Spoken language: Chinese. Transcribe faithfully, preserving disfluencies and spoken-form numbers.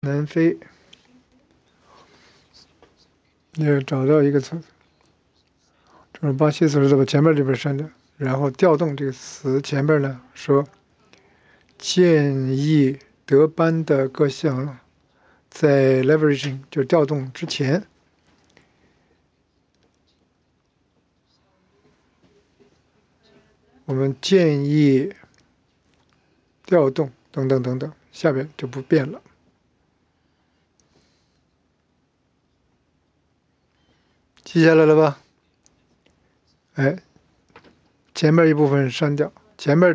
南非，要找到一个词，这种巴西词是把前面这边删掉，然后调动这个词前边呢说建议德班的各项在 leveraging 就调动之前，我们建议调动等等等等，下边就不变了。记下来了吧？哎，前面一部分删掉，前面。